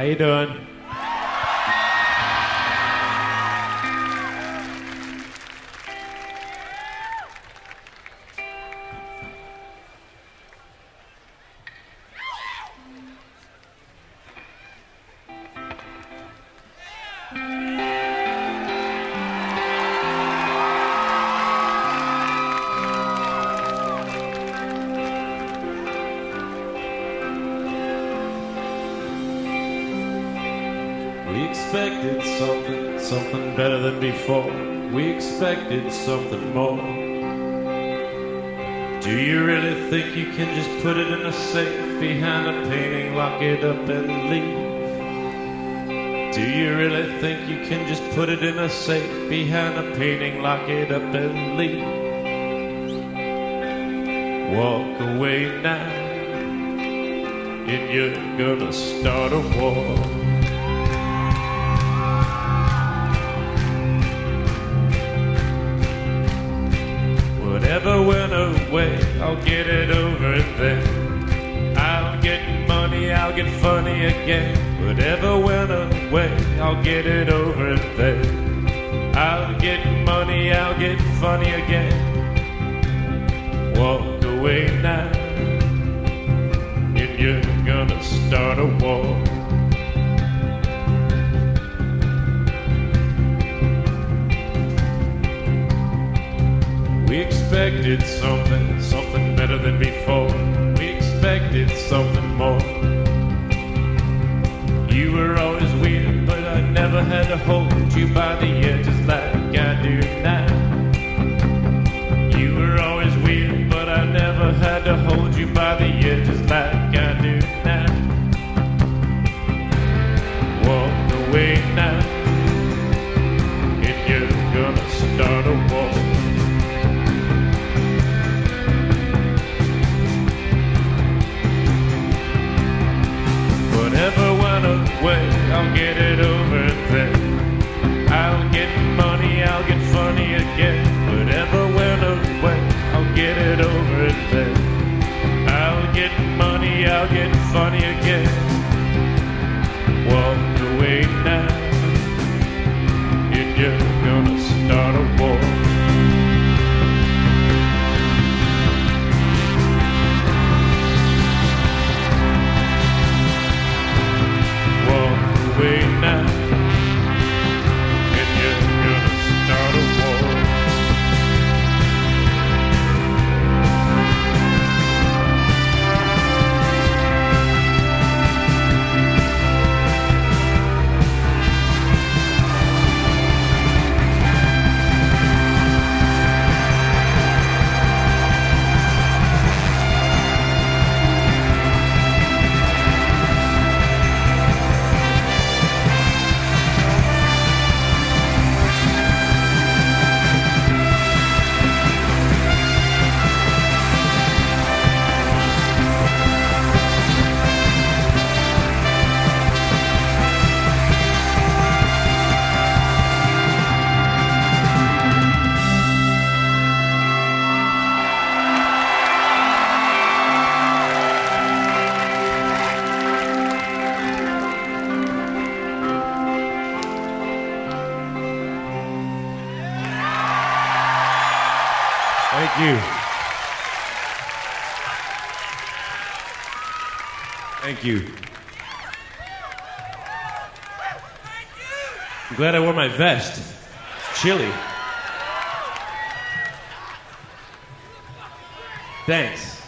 How you doing? We expected something better than before. We expected something more. Do you really think you can just put it in a safe behind a painting, lock it up and leave? Do you really think you can just put it in a safe behind a painting, lock it up and leave? Walk away now, and you're gonna start a war. Whatever went away, I'll get it over then. I'll get money, I'll get funny again. Whatever went away, I'll get it over then. I'll get money, I'll get funny again. Walk away now, and you're gonna start a war. We expected something better than before. We expected something more. You were always weird, but I never had to hold you by the edges like I do now. You were always weird, but I never had to hold you by the edges like I do now. Walk away now, and you're gonna start a war. Whatever went away, I'll get it over then. I'll get money, I'll get funny again. Whatever went away, I'll get it over then. I'll get money, I'll get funny again. Walk away now, and you're gonna start a war. Away now, and you're gonna start a war. Thank you. Thank you. I'm glad I wore my vest. It's chilly. Thanks.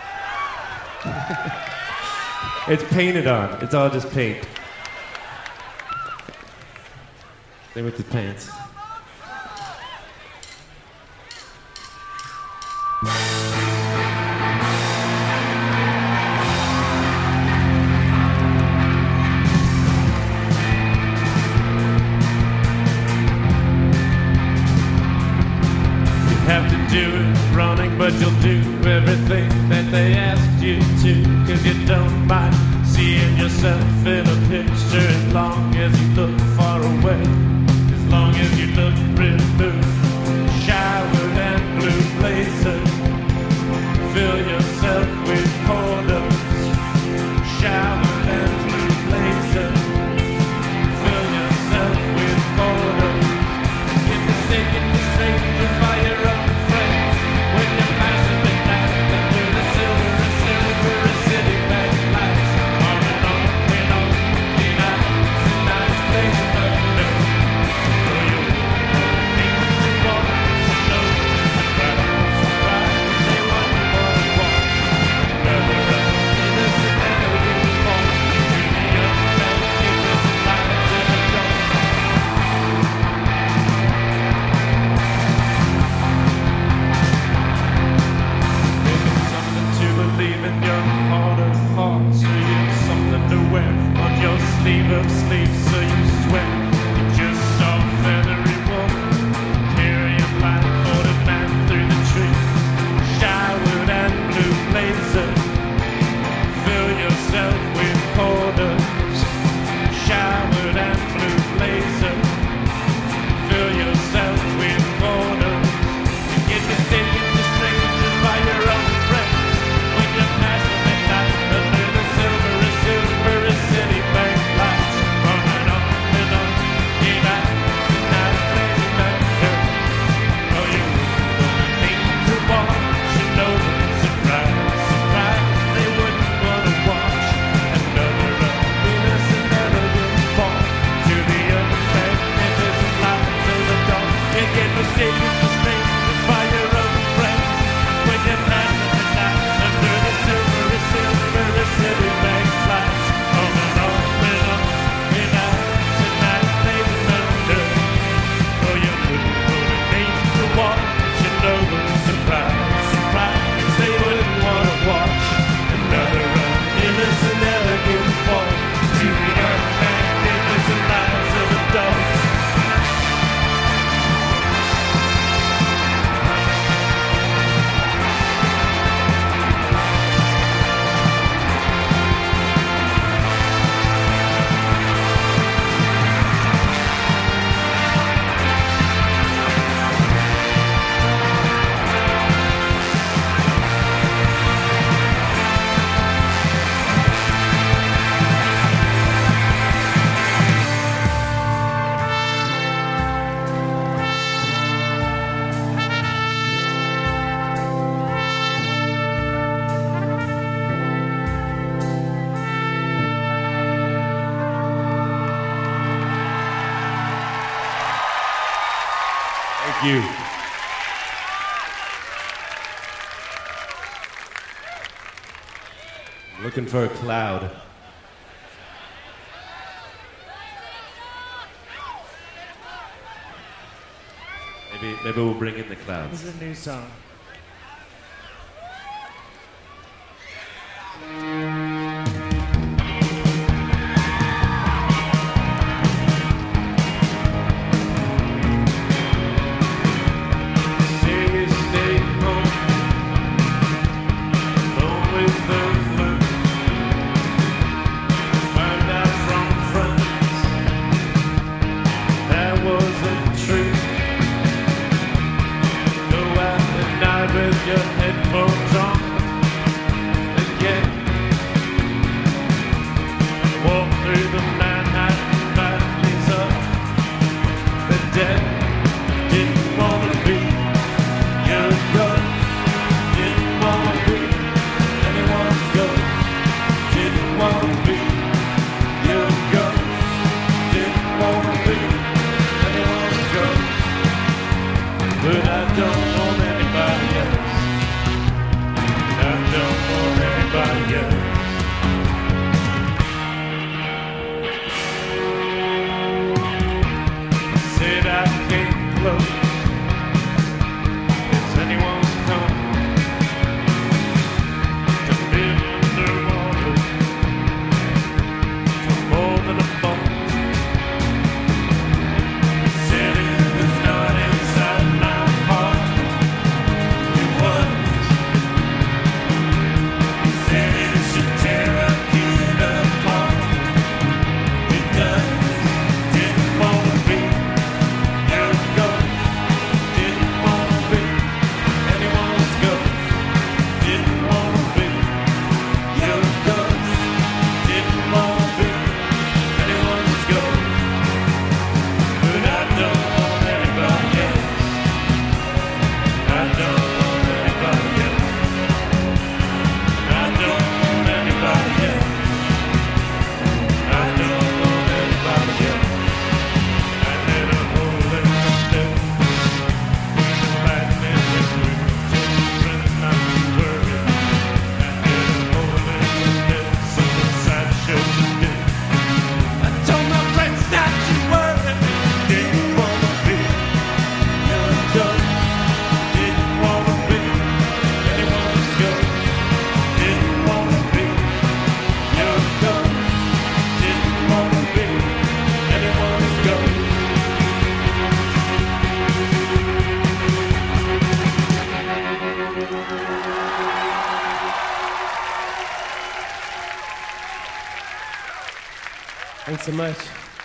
It's painted on. It's all just paint. Same with the pants. Have to do it running, but you'll do everything that they asked you to, 'cause you don't mind seeing yourself in a picture as long as you look far away, as long as you look removed. Showered and blue blazers, fill yourself with portals. Showered and blue blazers, Thank you. I'm looking for a cloud. Maybe we'll bring in the clouds. This is a new song. With your headphones on again, walk through the Manhattan valleys of the dead. Didn't wanna be your ghost, didn't wanna be anyone's ghost, didn't wanna be your ghost, didn't wanna be anyone's ghost, but I don't want anybody else. I don't want anybody else. Said I came close. Is anyone's come to live underwater for more than a month? Said it was not inside my heart. It was. Said it should tear a kid apart. It does. Didn't wanna be your ghost. Didn't wanna be anyone's ghost. Didn't wanna be your ghost. Didn't wanna be anyone's ghost. But I don't want anybody else. I don't want anybody else. I don't want anybody else. I don't want anybody else. I did a hole in the step. Lightning and wind, children not to worry. I did a hole in the step, so the sideshow did. I told my friends not to worry. Didn't wanna be your ghost. Didn't wanna be anyone's ghost. Didn't wanna be your ghost. Didn't wanna be anyone's ghost. Thanks so much.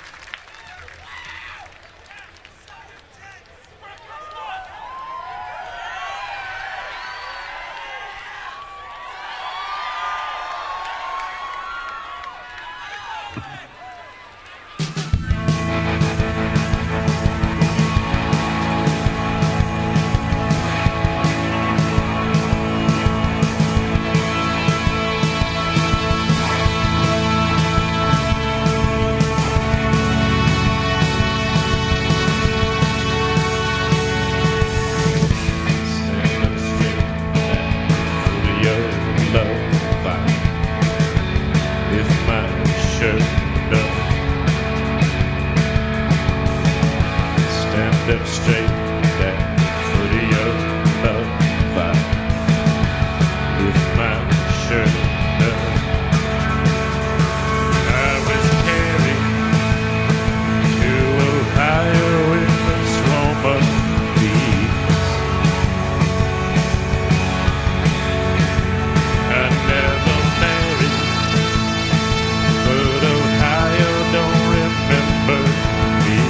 Stand up straight for your love fight. If my shirt does. Stand up straight for your love fight. If my shirt does. I was carried to Ohio in the swamp of peace. I never married, but Ohio don't remember me.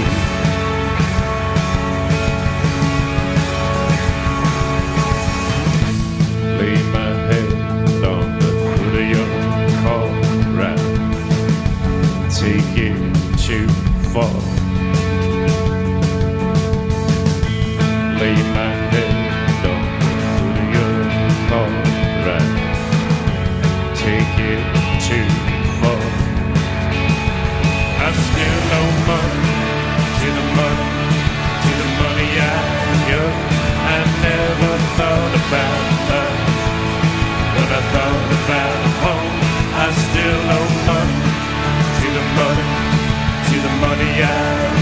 Lay my head on the hood of your car, right? Take it too far. Lay my head on the hood of your car, right? Take it too far. I still owe money to the money I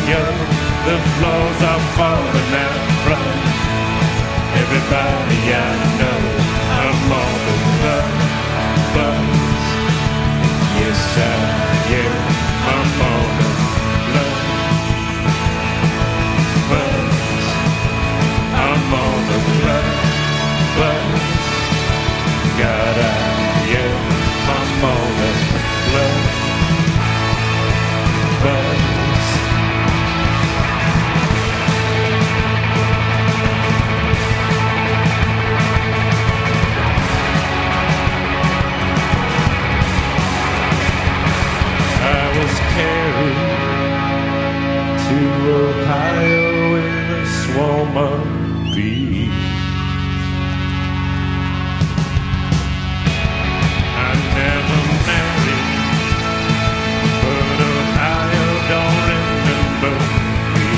yo, the floors are falling out from everybody I know. I'm on the buzz. Yes, I am. I'm on the buzz. I'm on the buzz. God, I am. I'm on the buzz. Carried to Ohio in a swarm of bees. I never married, but Ohio don't remember me.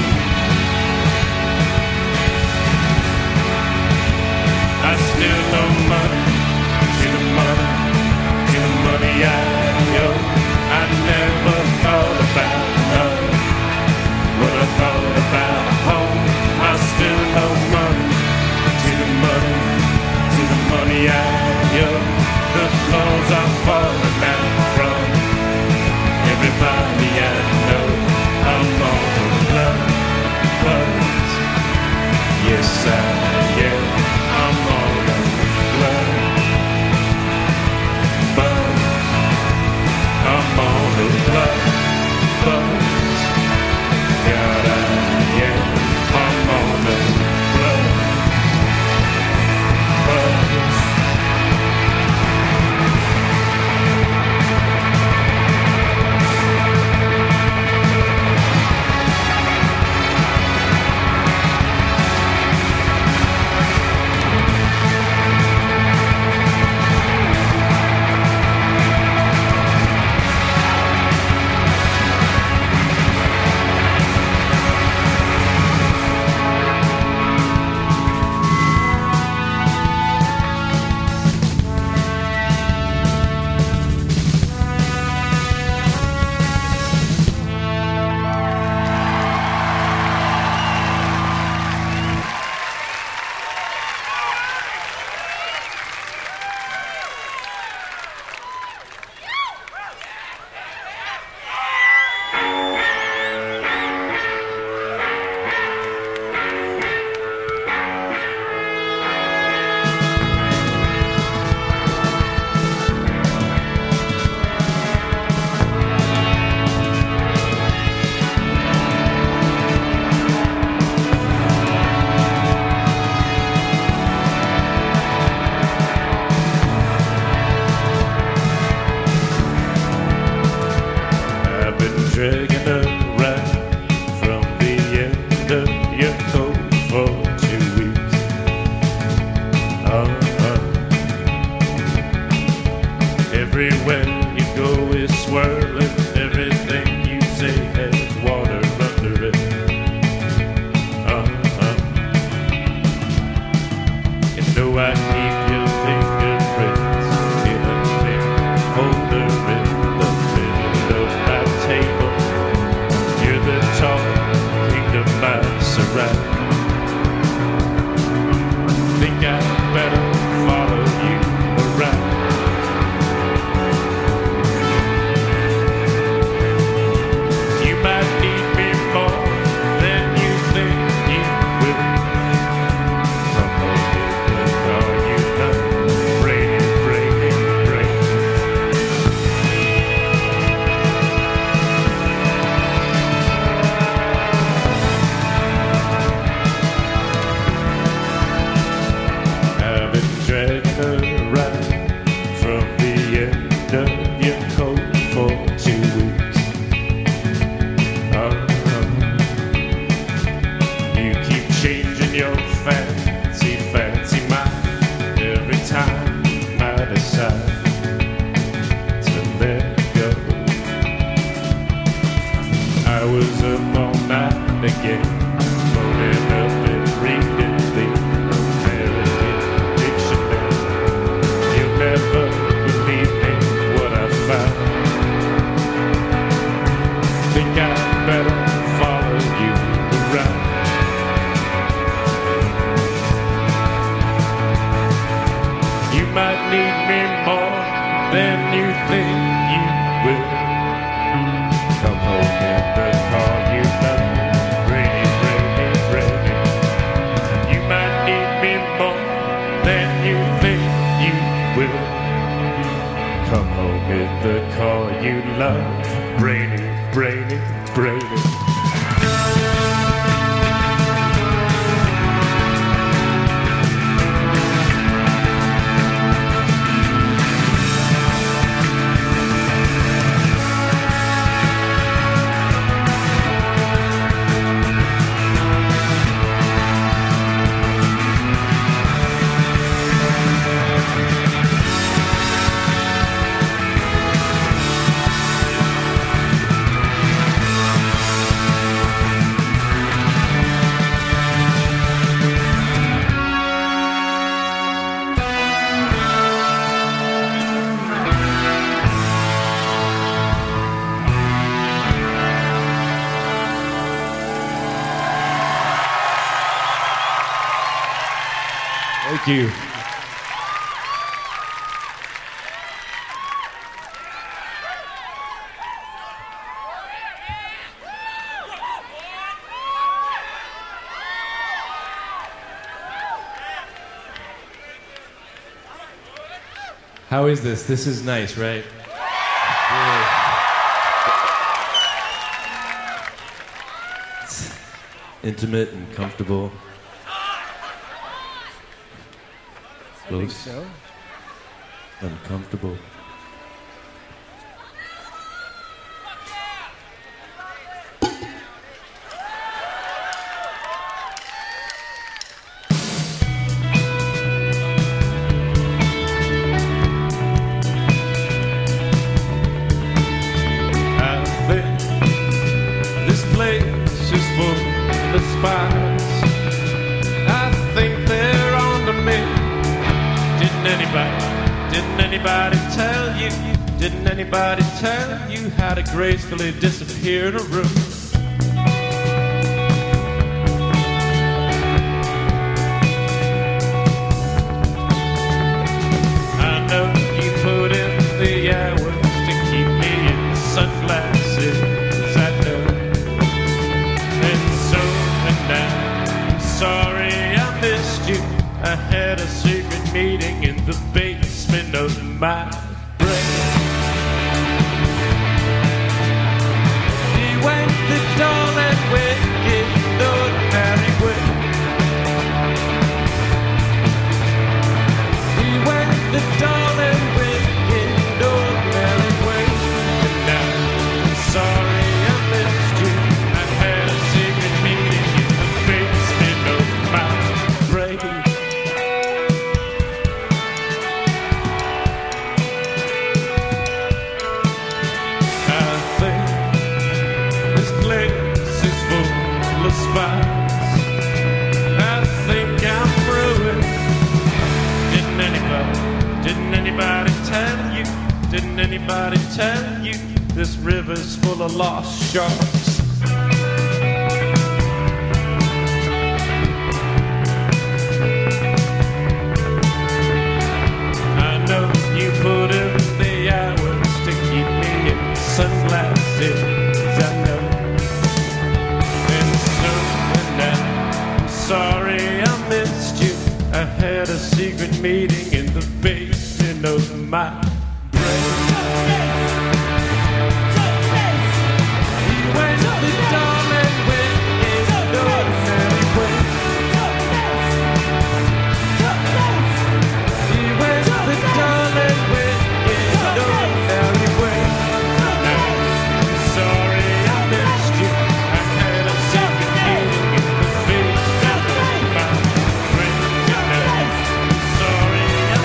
I still owe money to the money I owe. I never thought about love when I thought about home. I still owe money to the money I owe. The floors are falling out from everybody I know. I'm on the buzz. Yes, I am. I'm on the buzz. I'm on the buzz. God, I am. I'm on the buzz. Dragging around from the end of your coat for 2 weeks. Everywhere you go is swirling. Everything you say has water under it. You know I keep your fingerprints in a pen holder in the middle of my table. You're the tall kingdom I surround. Think I better follow you around. You might need me more than you think you will. I'm with all you know, brainy. Dragging around from the end of your coat for 2 weeks. You keep changing your fancy mind every time I decide to let go. I was up all night again, loading up and reading the American dictionary. You'll never believe me what I found. Think I better follow love. Brainy, brainy, brainy. Thank you. How is this? This is nice, right? It's intimate and comfortable. I think so. Uncomfortable. I think this place is full of spies. I think they're on to me. Didn't anybody tell you? Didn't anybody tell you how to gracefully disappear in a room? I know you put in the hours to keep me in sunglasses. I know. And so, and now, I'm sorry I missed you. I had a secret meeting in the basement of my brain. He went the dull and wicked, ordinary way. He went the dull and wicked, ordinary way. And now, I'm sorry I missed you. I had a secret meeting in the basement of my brain. I think I'm ruined. Didn't anybody tell you? Didn't anybody tell you this river's full of lost sharks? I know you put in the hours to keep me in sunglasses. I know. Sorry I missed you. I had a secret meeting in the basement of my brain. He went the dull and wicked, ordinary way. He went the dull and wicked, ordinary way. I'm sorry I missed you. I had a secret meeting in the basement. Sorry I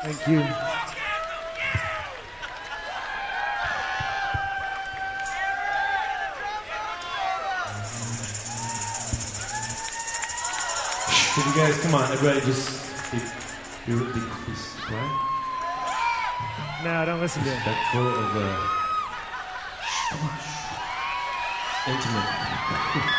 Thank you. Could you guys, come on, everybody just be quiet? No, don't listen to him. Respectful of come on. Intimate.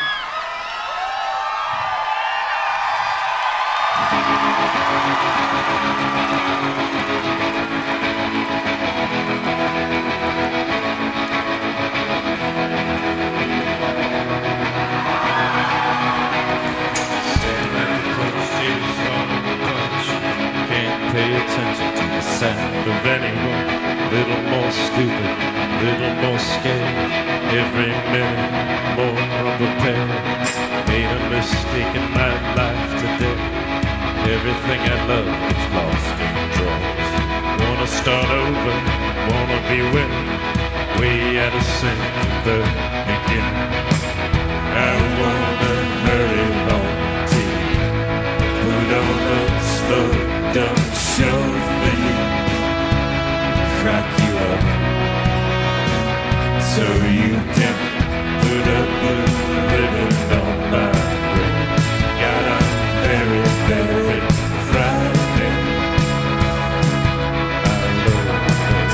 Pay attention to the sound of anyone. Little more stupid, little more scared. Every minute more unprepared. Made a mistake in my life today. Everything I love gets lost in drugs. Wanna start over, wanna be winning. Way out of sync from the beginning. I wanna hurry home to you. Put on a slow down show for you. Crack you up so you can put a blue ribbon on my brain. Got a very, very Friday. I love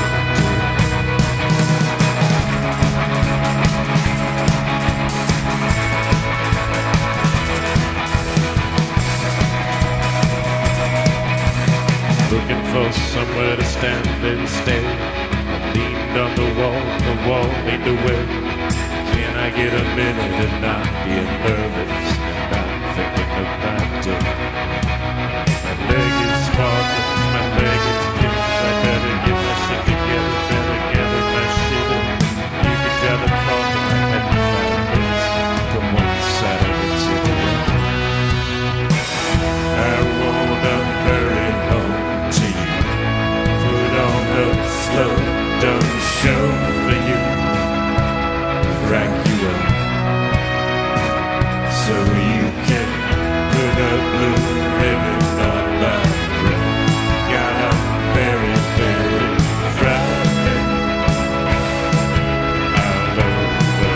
looking for somewhere to stand and stay. I leaned on the wall leaned away. Can I get a minute and not be nervous? Not thinking of my day. My leg is sparkling, my leg is pissed. I better get my shit together, better gather my shit up. You can drive a car to my head in 5 minutes. From one Saturday to the other. I wanna hurry home to you. Put on a slow down show for you. Crack you up so you can put a blue ribbon on my brain. Got a very, very Friday. I love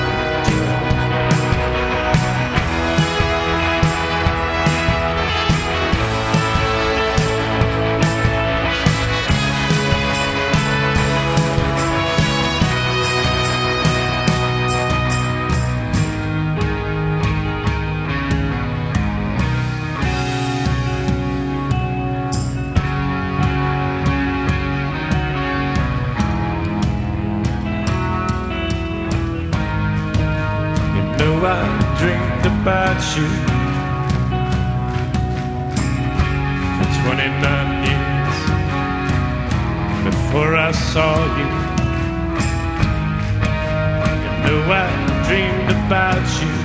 I dreamed about you for 29 years before I saw you. You know I dreamed about you.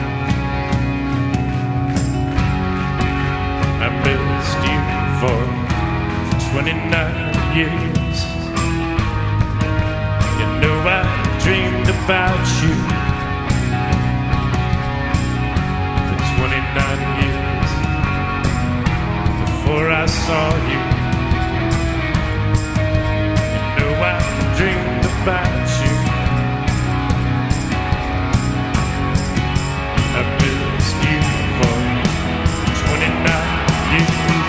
I missed you for 29 years. You know I dreamed about you. 29 years before I saw you. You know I dreamed about you. I missed you for 29 years.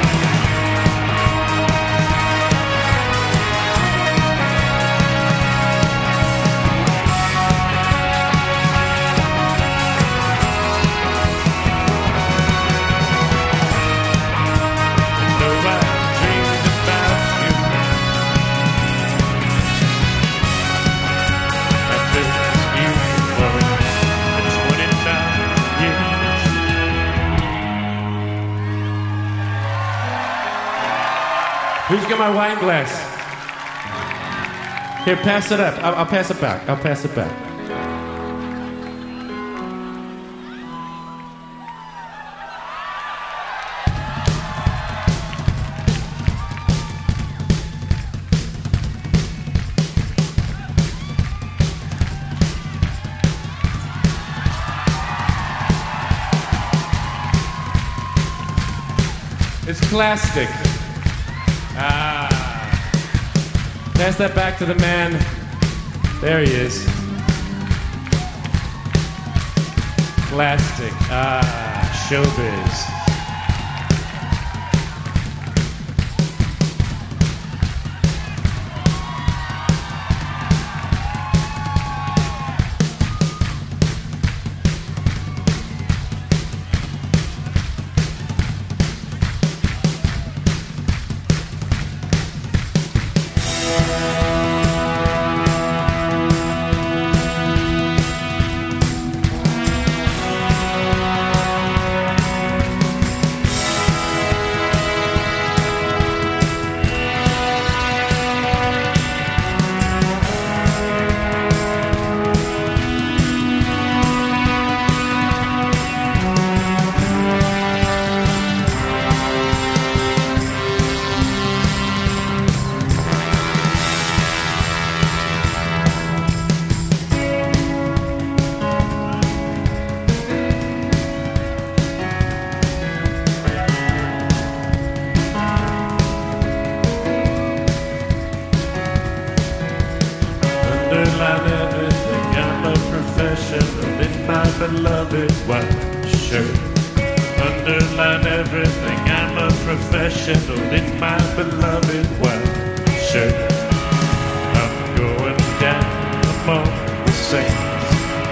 Who's got my wine glass? Here, pass it up. I'll pass it back. I'll pass it back. It's plastic. Pass that back to the man. There he is. Plastic. Showbiz. Beloved white shirt. Underline everything, I'm a professional in my beloved white shirt. I'm going down among the saints.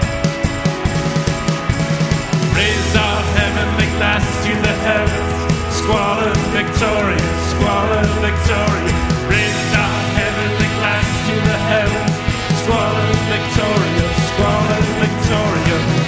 Raise our heavenly glasses to the heavens. Squalor victorious, squalor victorious. Raise our heavenly glasses to the heavens. Squalor victorious, squalor victorious.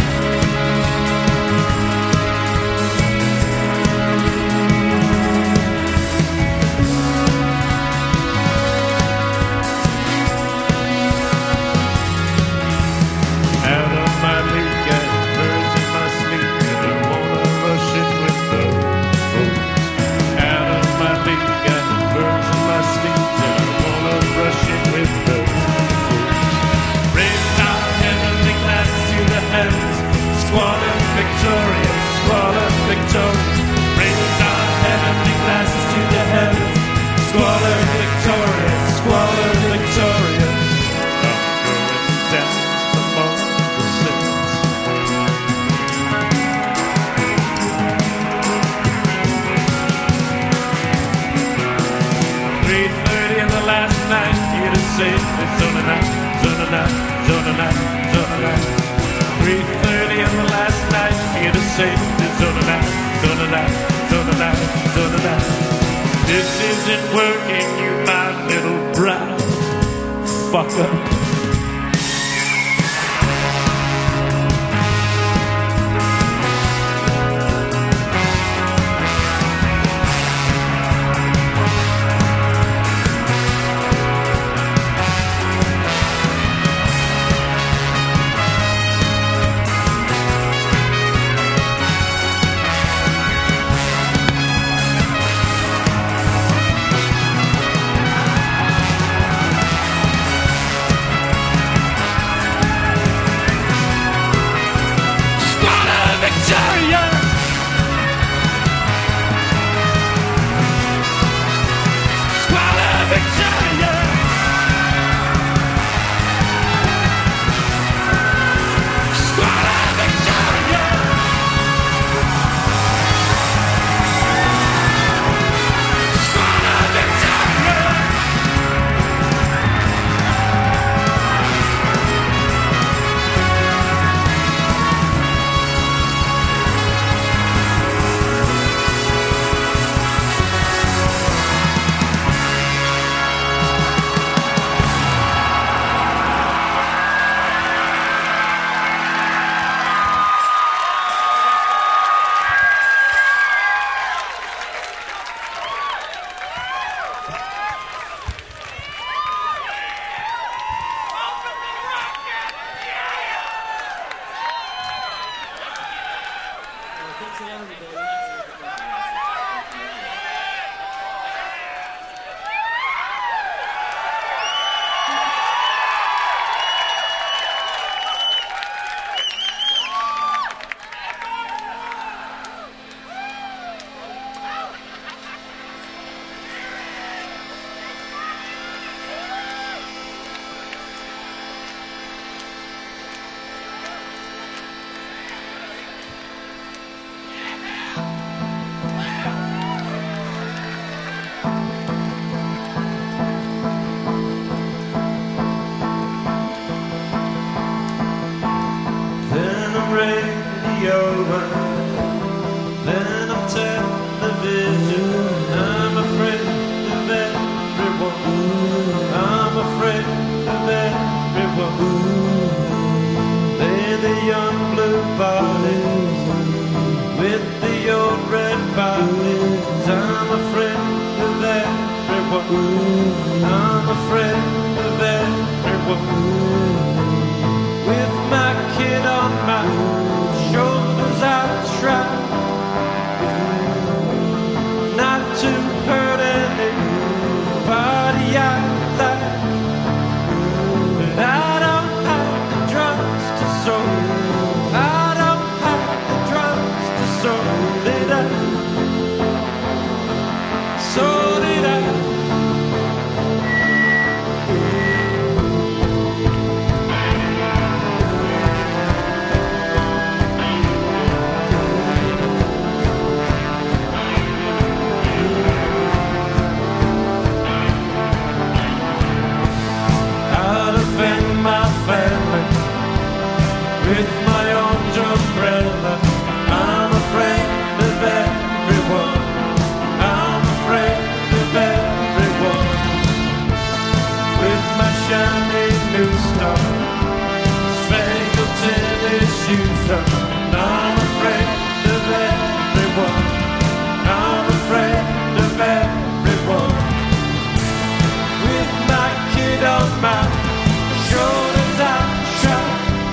This isn't working, you my little brown fucker. one. Then on television, I'm afraid of everyone. I'm afraid of everyone. They're the young blue bodies with the old red bodies. I'm afraid of everyone. I'm afraid of everyone. With my kid on my shoulders, I try not to hurt anybody I like, but I don't have the drugs to sold. I don't have the drugs to sold it out. Sold it out. With my orange umbrella, I'm afraid of everyone. I'm afraid of everyone. With my shiny new star, spangled tennis shoes on, I'm afraid of everyone. I'm afraid of everyone. With my kid on my shoulders, I try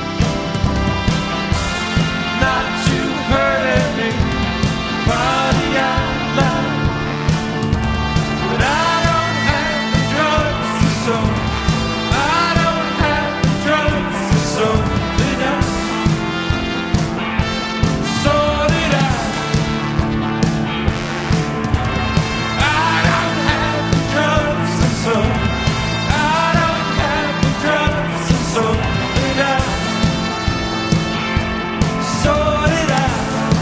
not to hurt anybody I love, but I don't have the drugs to sold. I don't have the drugs to sold it out. Sold it out. I don't have the drugs to sold. I don't have the drugs to sold it out. Sort it out.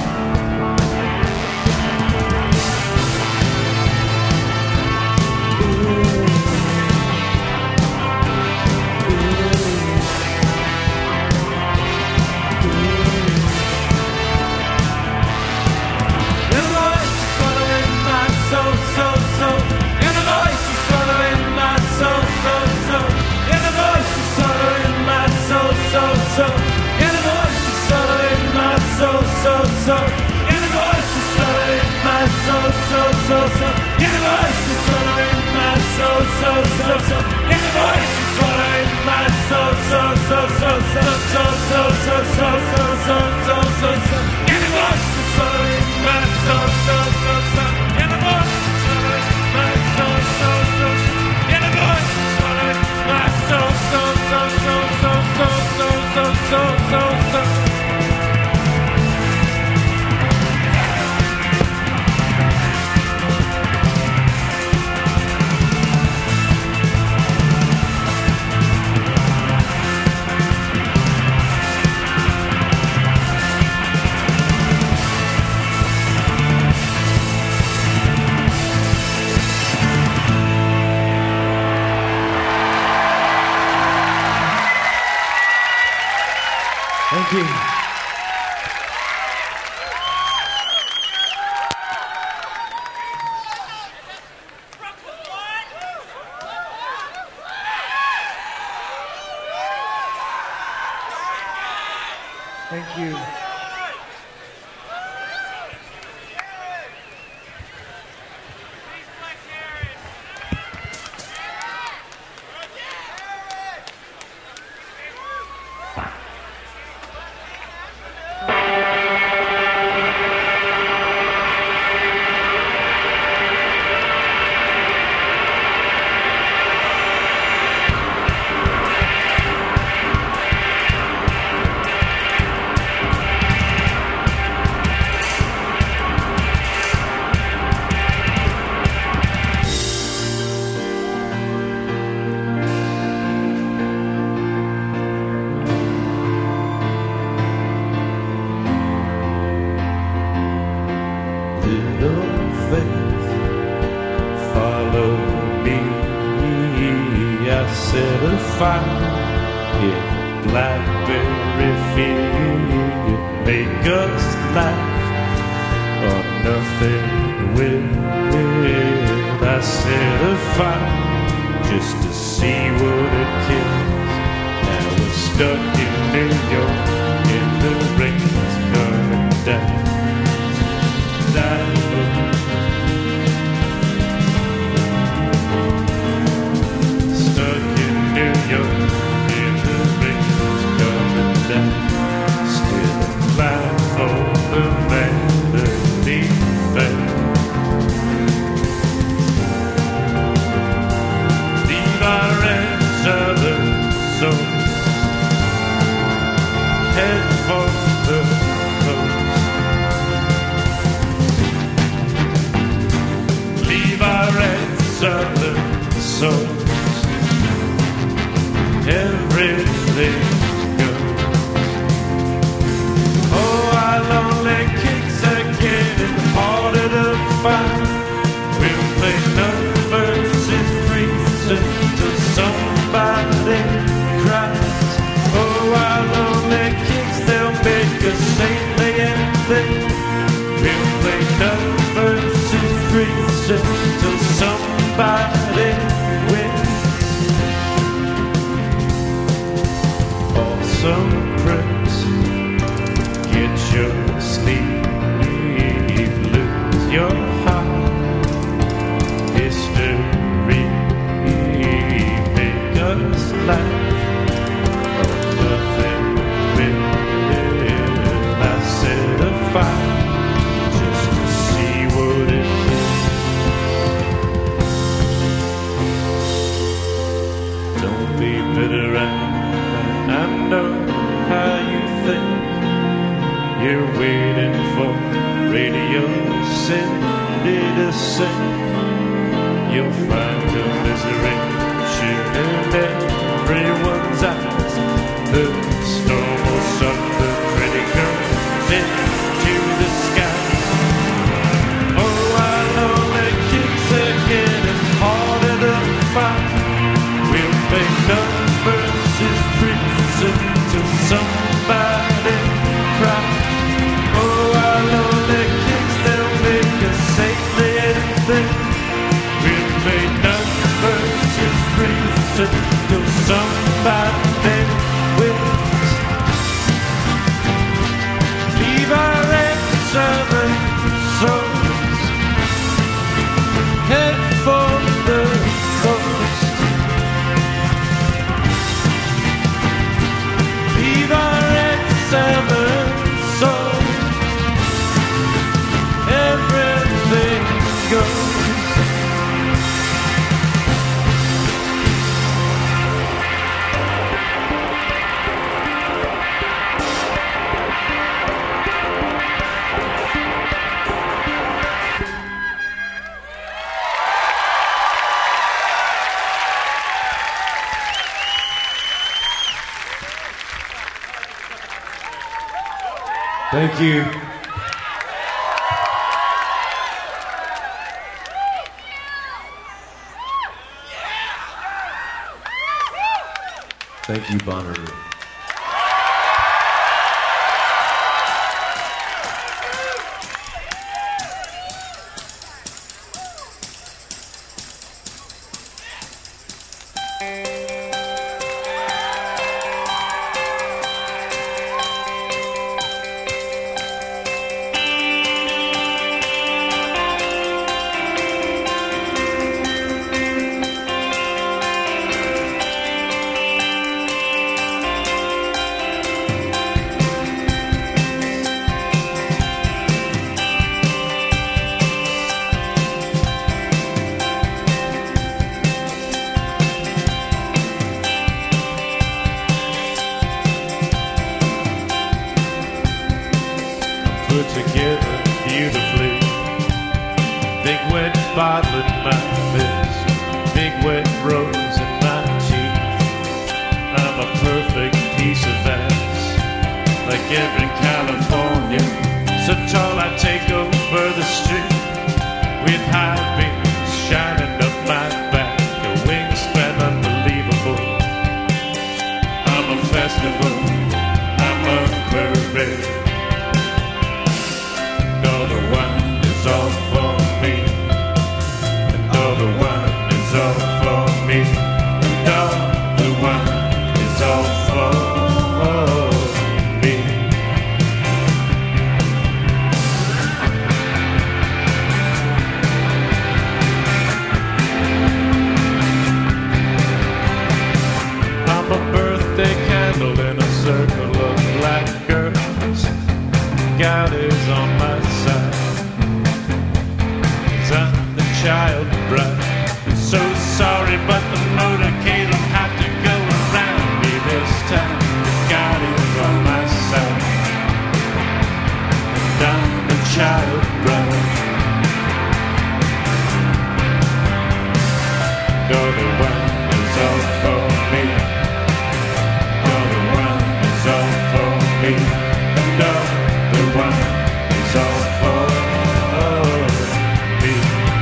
And the voice is swallowing my soul, soul, soul. And the voice is swallowing my soul, soul, soul. And the voice is swallowing my soul, soul, soul. And the voice is swallowing my soul, soul, soul. And the voice is swallowing my soul, soul, soul, soul. And the voice is swallowing my soul, soul, soul, soul. And the voice is swallowing my soul, soul, soul, soul, soul, soul, soul, soul, soul, soul, soul, soul, soul, soul. And the voice is swallowing my soul, soul, soul, soul. And the voice is swallowing my soul, soul, soul, soul. And the voice is swallowing my soul, soul, soul, soul, soul, soul, soul, soul, soul, soul, soul. Thank you. Thank you. set a fire in blackberry field. make us laugh, or nothing will. I set a fire just to see what it kills. Now we're stuck in New York, and the rain's coming down. Stuck in New York, and the rain's coming down. Still alive for the melody fade. Leave our other souls, head for the coast. Leave our other souls, everything goes. Oh, our lonely kicks are getting harder to find. We'll play none versus threes until somebody cries. Oh, our lonely kicks, they'll make us sing the ending. We'll play none versus threes until somebody wins. Awesome Prince, get your sleep, lose your heart. History, make us laugh, or nothing will. I set a fire just to see what it is. Don't be bitter, I know how you think. You're waiting for Radio City to sing. You'll find the misery in everyone's eyes. The storm will suck the pretty girls into the sky. Oh, I know the kicks are getting harder to find. We'll play none versus threes until somebody cries. Oh, I know the kicks, they'll make us say the ending. We'll play none versus threes until somebody wins. Leave our ex-other souls, head for the coast. Leave our ex-other souls, everything goes. Thank you. Thank you, Bonnaroo. Put together beautifully. Big wet bottle in my fist, big wet rose in my teeth. I'm a perfect piece of ass, like every California. So tall I take over the street, with high beams shining up my back, a wingspan unbelievable. I'm a festival, I'm a parade. child brother. You're the one who's all for me. You're the one who's all for me. And you're the one who's all for me.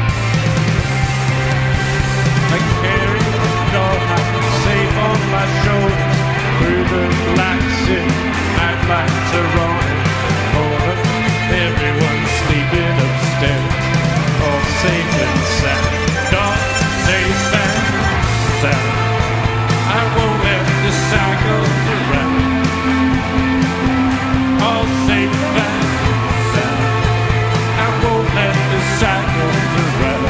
I carry the dollhouse safe on my shoulders through the black city. I'd like to run it over. Everyone's sleeping upstairs, all safe and sound. All safe and sound. I won't let the cycles around. All safe and sound. I won't let the cycles around.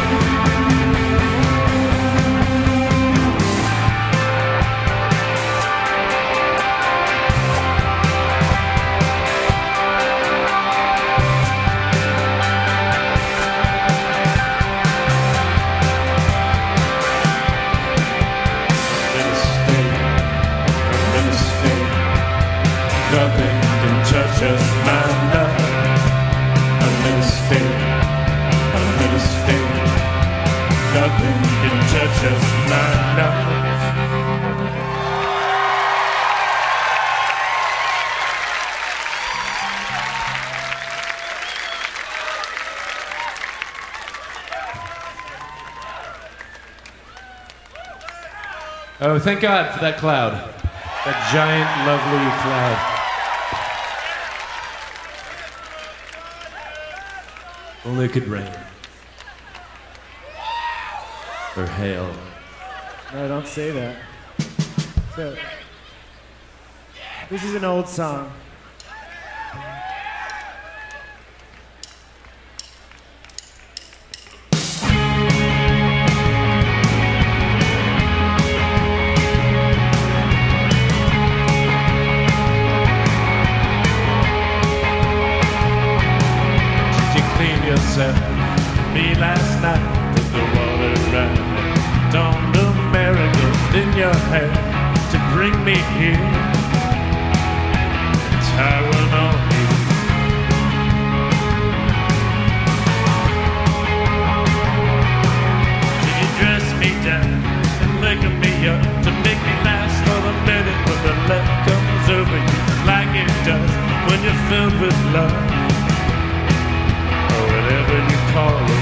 Nothing can touch us, my love. I'm gonna stay, I'm gonna stay. Nothing can touch us, my love. Oh, thank God for that cloud. That giant, lovely cloud. Only it could rain. Or hail. No, don't say that. So, this is an old song. Me last night with the water right. Dawned a miracle in your hair to bring me here. Tyrant on me. Did you dress me down and liquor me up to make me last for the minute when the love comes over you like it does when you're filled with love? Whatever you call it.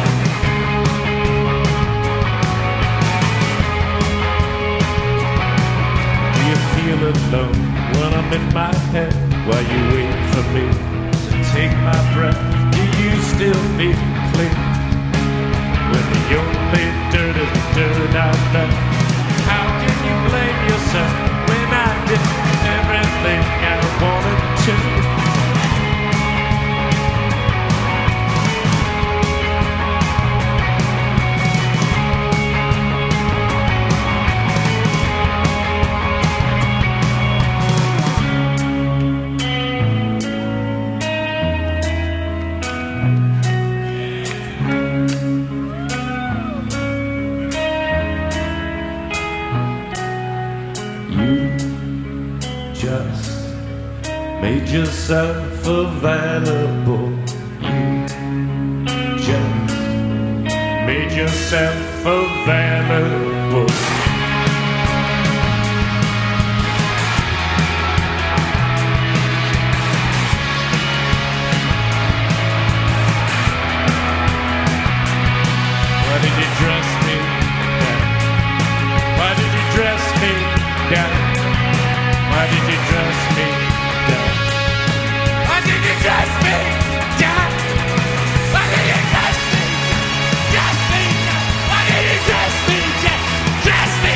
Do you feel alone when I'm in my head while you wait for me to take my breath? Do you still feel clean when the only dirt is the dirt I've left? How can you blame yourself when I did everything I wanted to? Made yourself available. You just made yourself available. Why did you dress me down? Why did you dress me down? Why did you dress me down? Why did you dress me down? Why did you dress me? Dress me down? Why did you dress me down? Dress me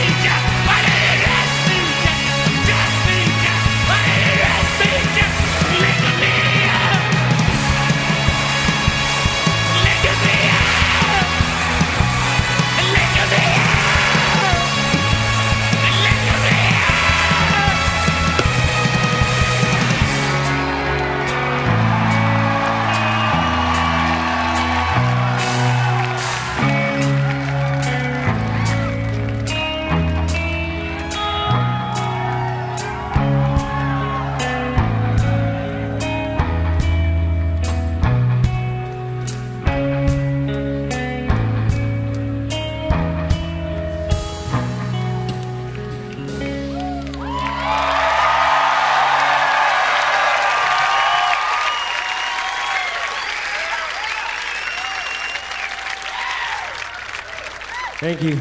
Thank you.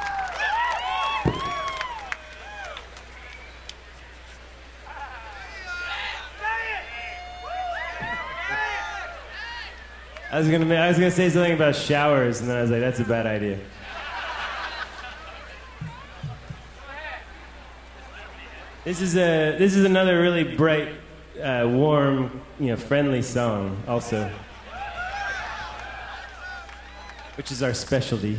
I was gonna say something about showers, and then I was like, that's a bad idea. This is another really bright, warm, friendly song, also, which is our specialty.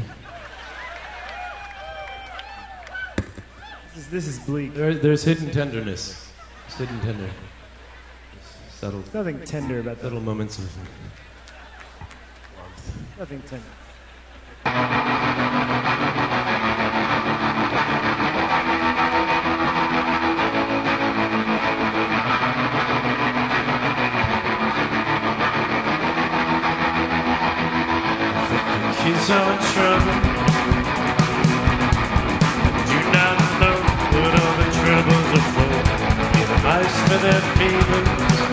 This is bleak. There's hidden tenderness. It's hidden tender. Subtle. There's nothing tender about that. Little moments of warmth. Nothing tender. Kids are in trouble. Do not know what all the troubles are for. Give them ice for their fevers.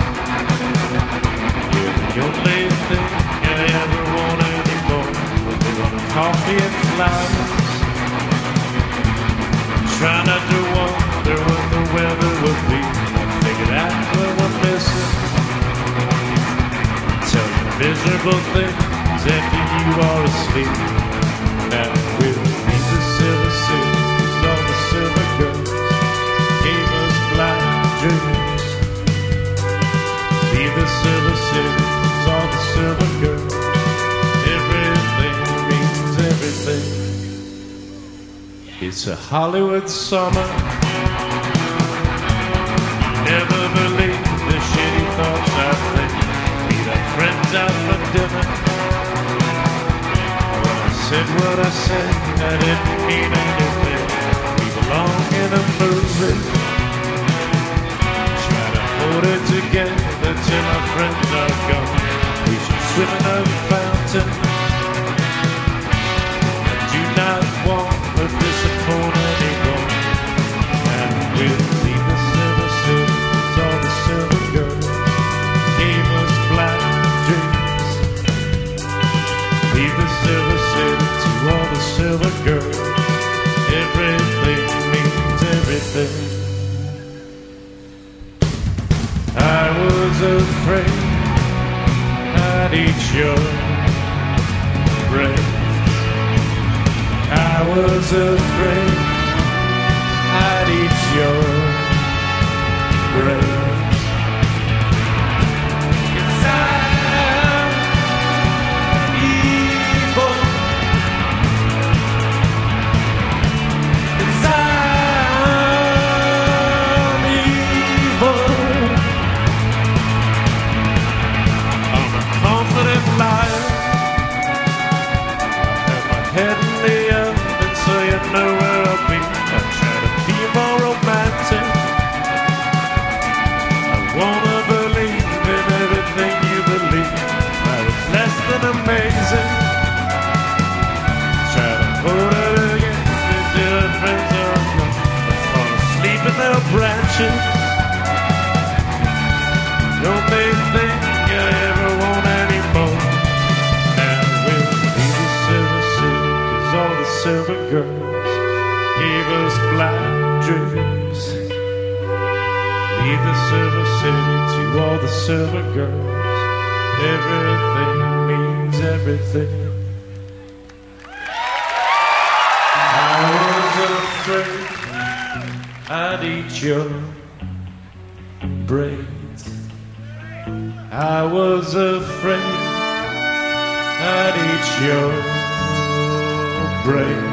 You're the only thing I ever want anymore. But they want coffee and flowers. Try not to wonder what the weather will be. Figure out what we're missing. Tell the miserable things after you are asleep. Now we'll leave the silver cities, all the silver girls gave us black dreams. Leave the silver cities, all the silver girls. Everything means everything. It's a Hollywood summer. Never believe the shitty thoughts I think. Meet our friends out for dinner. Said what I said, I didn't mean anything. We belong in a movie. Try to hold it together till our friends are gone. We should swim in a fountain. I do not want to disappoint anyone. And we'll leave the silver cities, all the silver girls gave us black dreams. Leave the silver city to all the silver girls. Everything means everything. I was afraid I'd eat your brains. I was afraid I'd eat your brains. Know where I'll be. I try to be more romantic. I wanna believe in everything you believe. I was less than amazing. Try to hold it again until our friends are gone. I fall asleep in their branches. The only thing I ever want anymore. Now we'll leave the silver city, 'cause all the silver girls gave us black dreams. Leave the silver city to all the silver girls. Everything means everything. I was afraid I'd eat your brains. I was afraid I'd eat your brains.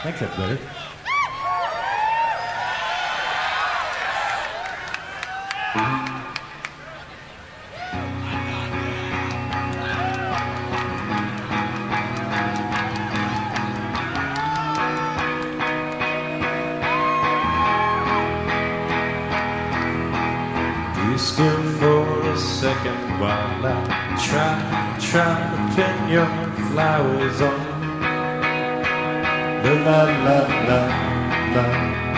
Thanks, everybody. Be still for a second while I try to pin your flowers on. La la la la la.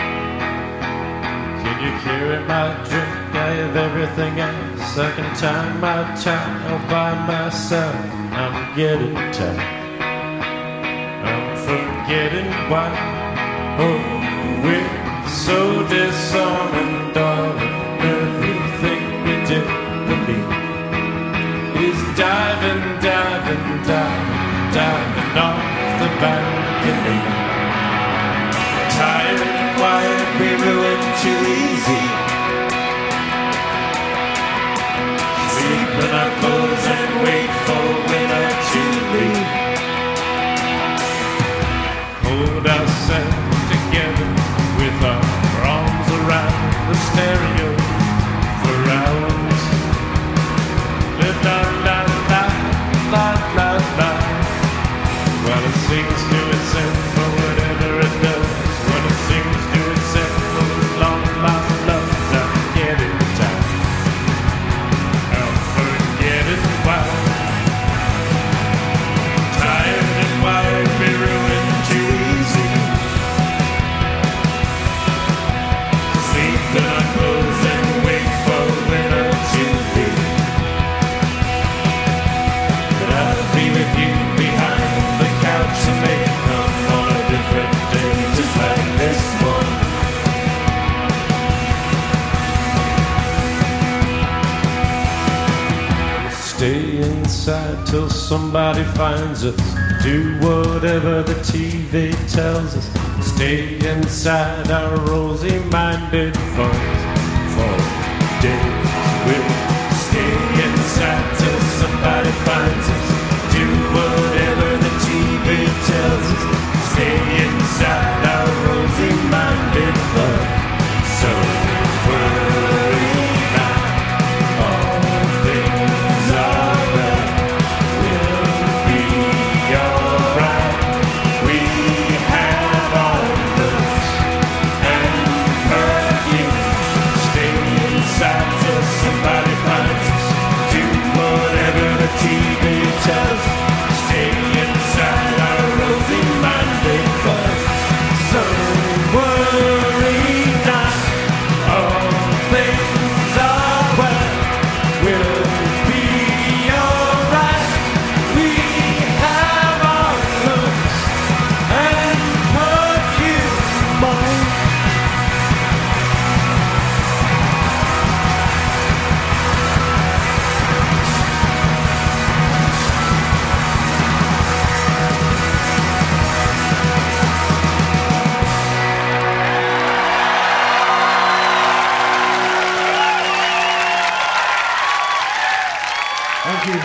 Can you carry my drink? I have everything else. I can tie my tie all by myself. I'm getting tired. I'm forgetting why. Oh, we're so disarming, darling. Everything we did believe is diving, diving, diving, diving off the balcony. Tired and quiet, we ruin too easy. Sleep in our clothes and wait for winter to leave. Hold ourselves together with our arms around the stereo for hours. La la la la la la la. While it sings to itself for whatever it does. When it sings to itself for long lost love. I'm getting tired. I'm forgetting why. Tired and wired, we ruin too easy. Sleep in our clothes and wait for winter to leave. But I'll be with you behind the couch and they come on a different day, just like this one. Stay inside till somebody finds us. Do whatever the TV tells us. Stay inside our rosy-minded phones for days. We'll stay inside till somebody finds us. Do whatever the TV tells us. Stay inside our rosy-minded phones. So worry not, all things are right. We'll be alright. We have all looks and perfume. Stay inside till somebody finds us. Do whatever the TV tells us. Stay inside our rosy-minded buzz. So worry not, all things are well. We'll be alright. We have our looks and perfume. Thank you.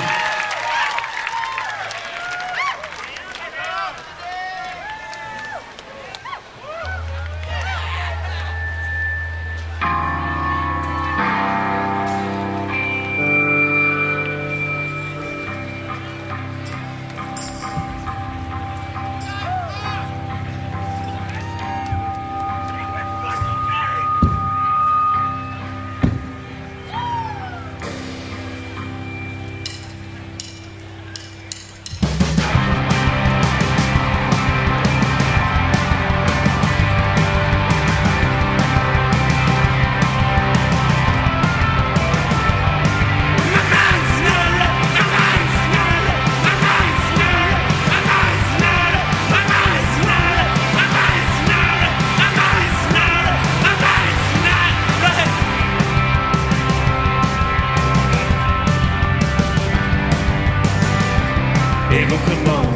Abel, come on,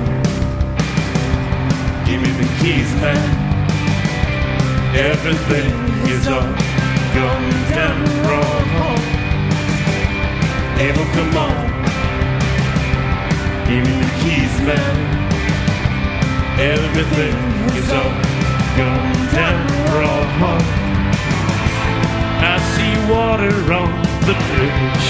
give me the keys, man. Everything is all going down wrong. Abel, come on, give me the keys, man. Everything is all gone down wrong. I see water on the bridge.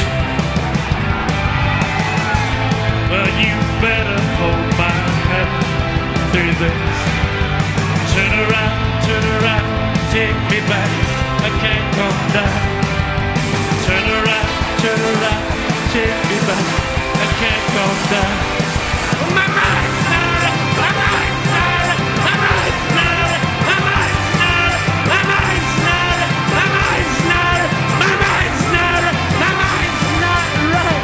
Well, you better hold my hand through this. Turn around, take me back. I can't come down. Turn around, take me back. I can't come down. My mind's not, my mind's not, my mind's not, my mind's not, my mind's not, my mind's not, my mind's not, my mind's not right.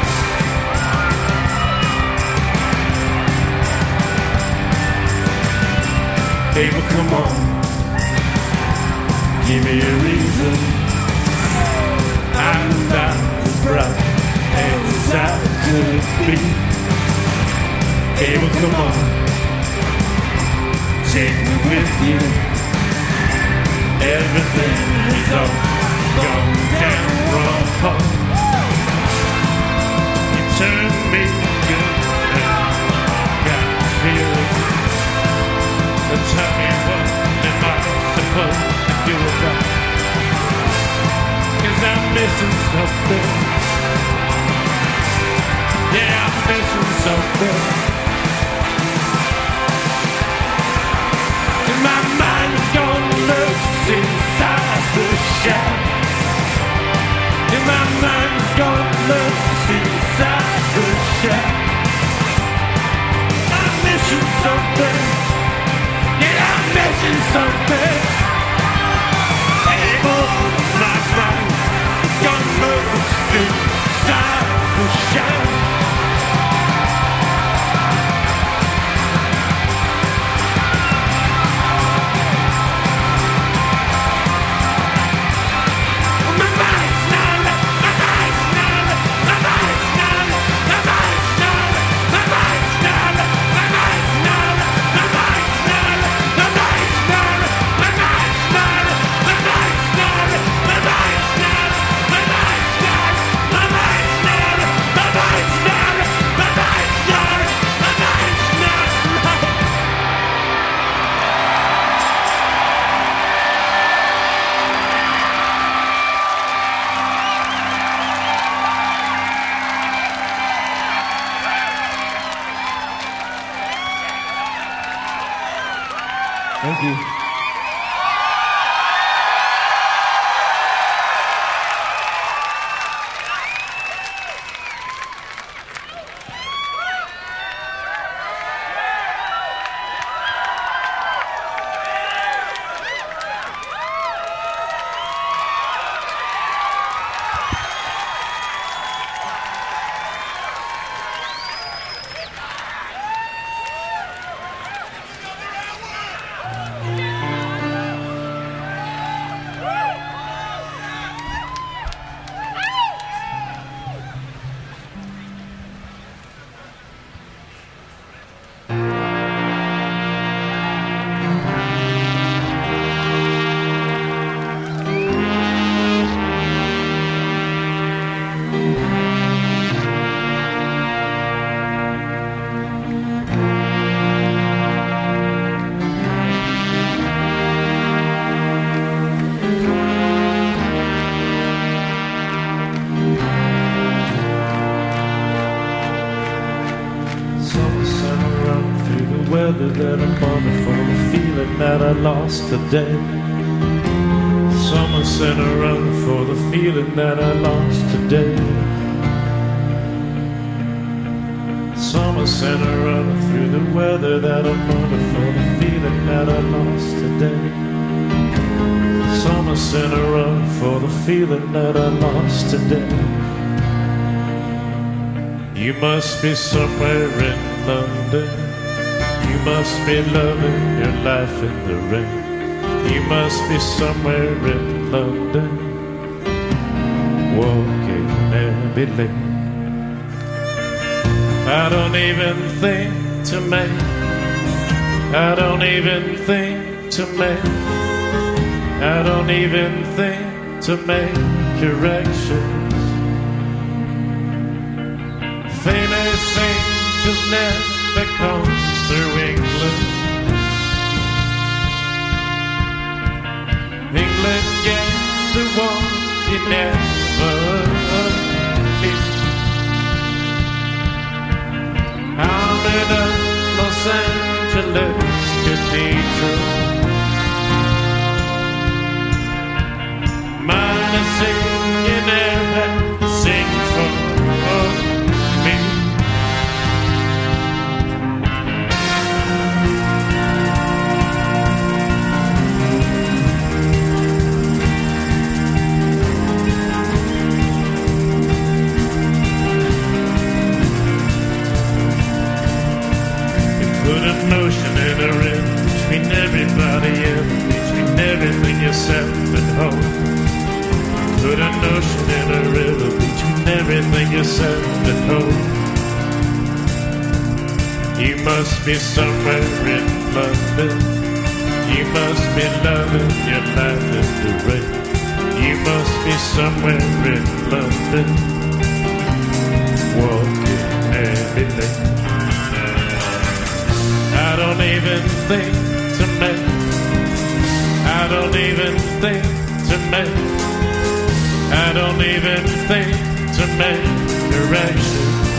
Hey, well, come on, give me a reason. I'm not as bright as I could be. Hey, well, come on, take me with you. Everything is all gone down wrong. You turned me good and got me feeling. But tell me what am I supposed to do about it? 'Cause I'm missing something. Yeah, I'm missing something. And my mind's gone loose inside the shack. And my mind's gone loose inside the shack. I'm missing something. Yeah, I'm missing something. Able, my mind's gone loose inside the shack. Thank you. That I'm on for the feeling that I lost today. Someone sent a run for the feeling that I lost today. Someone sent a run through the weather that I'm under for the feeling that I lost today. Someone sent a run for the feeling that I lost today. You must be somewhere in London. You must be loving your life in the rain. You must be somewhere in London, walking Abbey Lane. I don't even think to make. I don't even think to make. I don't even think to make corrections. Famous angels never come through England. England gets the ones you never meet. I'm in a Los Angeles cathedral. Mine is singing and sing for me. You put a notion in a ring between everybody else, between everything yourself and home. Put a notion in a river between everything yourself and home. You must be somewhere in London. You must be loving your life in the rain. You must be somewhere in London, walking every day. I don't even think to make. I don't even think to make. I don't even think to make corrections.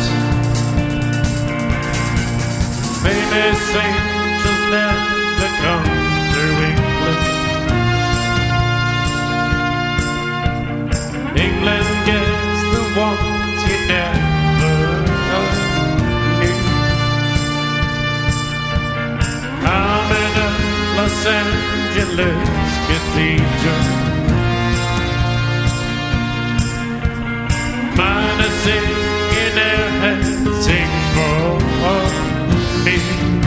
Famous angels never come through England. England gets the ones you never knew. I'm in a Los Angeles cathedral. Mine is singing and sing for me.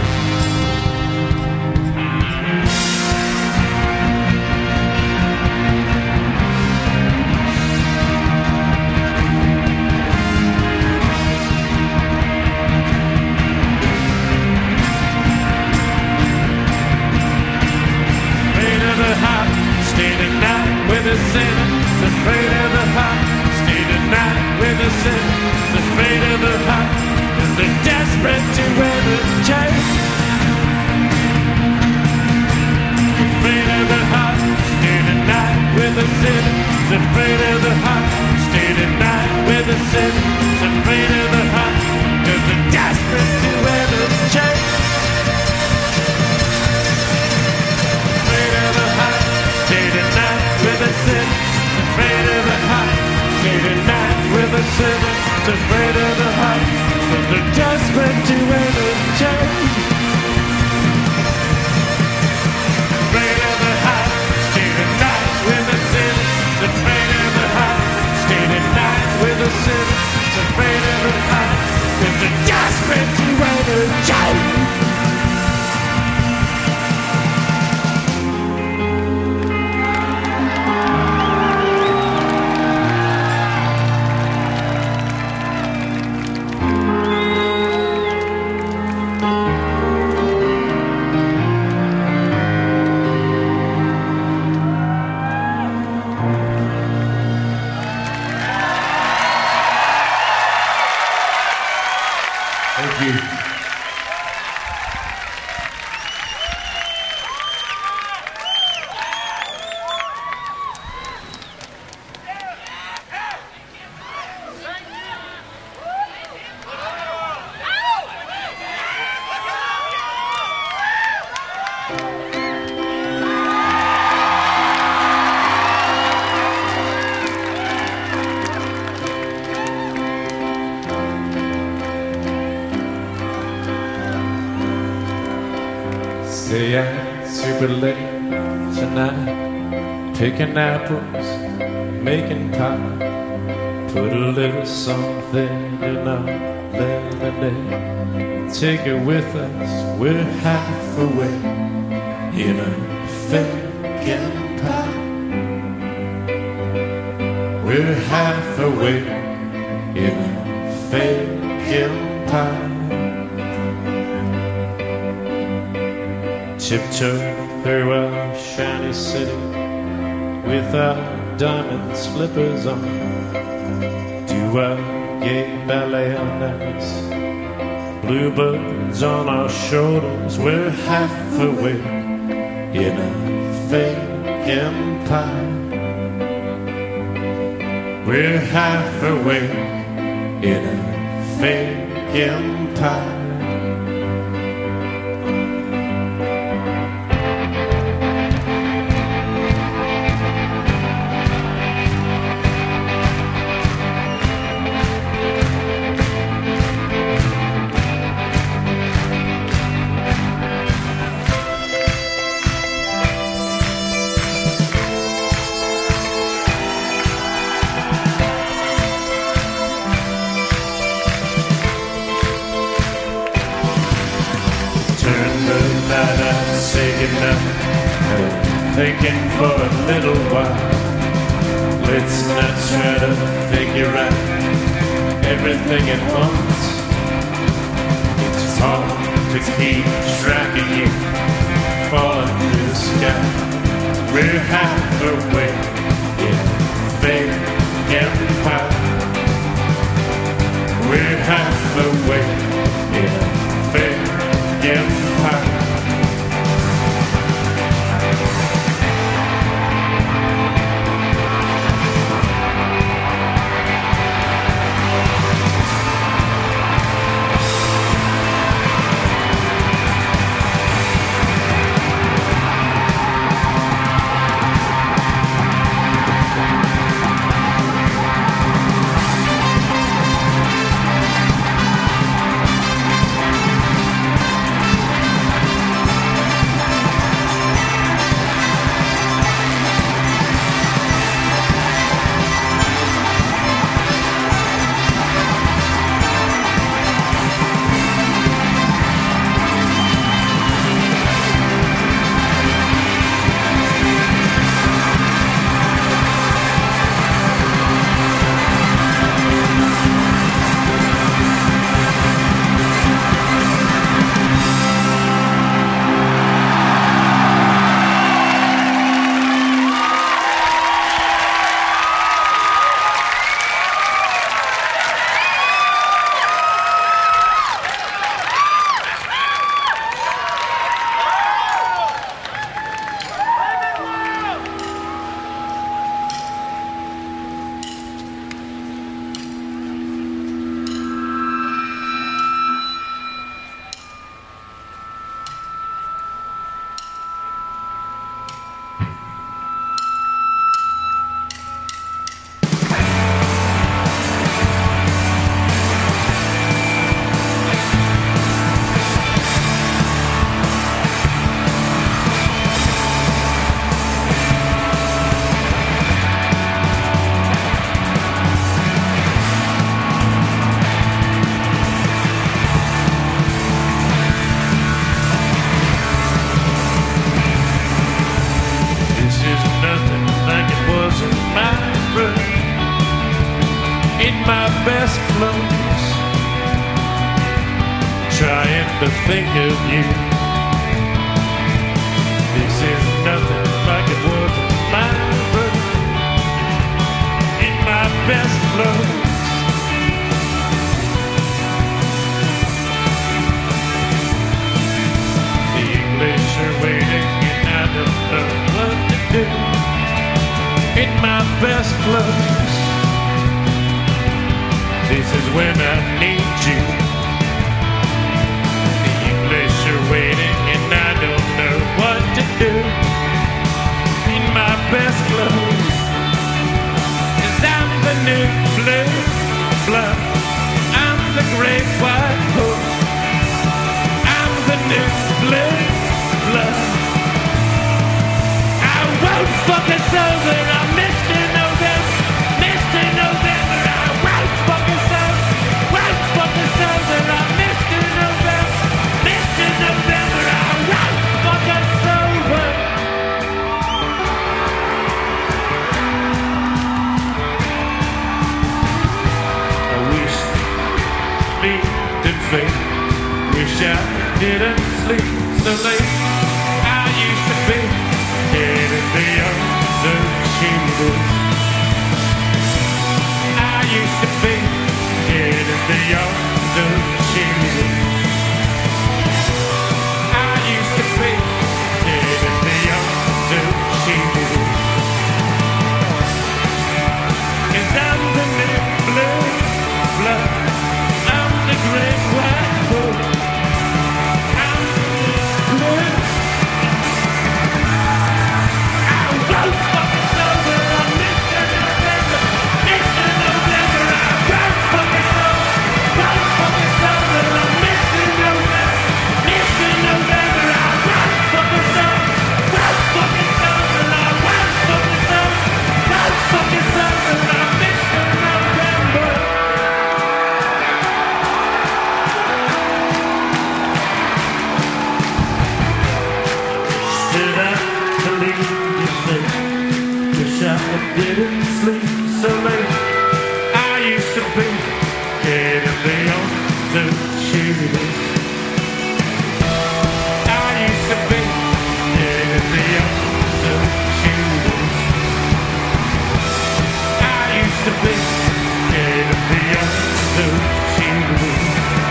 Afraid of the hot, stay the night with the sinner. Afraid of the hot, stay the night with the sinners, afraid of the hot, 'cause they're desperate to ever change. Afraid of the hot, stay the night with the sinners, afraid of the hot, stay the night with the sinners, afraid of the hot, 'cause they're desperate to ever change. Afraid of the hot, stay the night with the sinners, afraid of the hot. Stay the night with the sinners, afraid of the hot, 'cause they're desperate to ever change. Afraid of the hot, stay the night with the sinners, afraid of the hot, stay the night with the sinners, afraid of the hot, 'cause they're desperate to ever change. Thank you. Stay out super late tonight, picking apples, making pie. Put a little something in our lemonade. Take it with us, we're half away in a fake empire. We're half away in a fake empire. Tiptoe through our shiny city with our diamond slippers on. Do our gay ballet on ice. Bluebirds on our shoulders. We're half awake in a fake empire. We're half away in a fake empire. Thinking for a little while. Let's not try to figure out everything at once. It's hard to keep track of you falling through the sky. We're half away in a fake empire. We're half away in a fake empire. Trying to think of you. This is nothing like it was in my birth. In my best clothes. The English are waiting and I don't know what to do. In my best clothes. This is when I need you. Waiting and I don't know what to do. In my best clothes, 'cause I'm the new blue blood. I'm the great white horse. I'm the new blue blood. I won't fuck us over. I'm Mr. November, Mr. November. I won't fuck us over. Won't fuck us over. I'm Mr. November. November, I won't fuck us over. I wish sleep did fade. Wish I didn't sleep so late. I used to be dead in the arms of Jesus. I used to be dead in the arms of Jesus. I used to be dead in the arms of Jesus. didn't sleep so late. I used to be getting the arms of cheerleaders. I used to be getting the arms of cheerleaders. I used to be getting the arms of cheerleaders.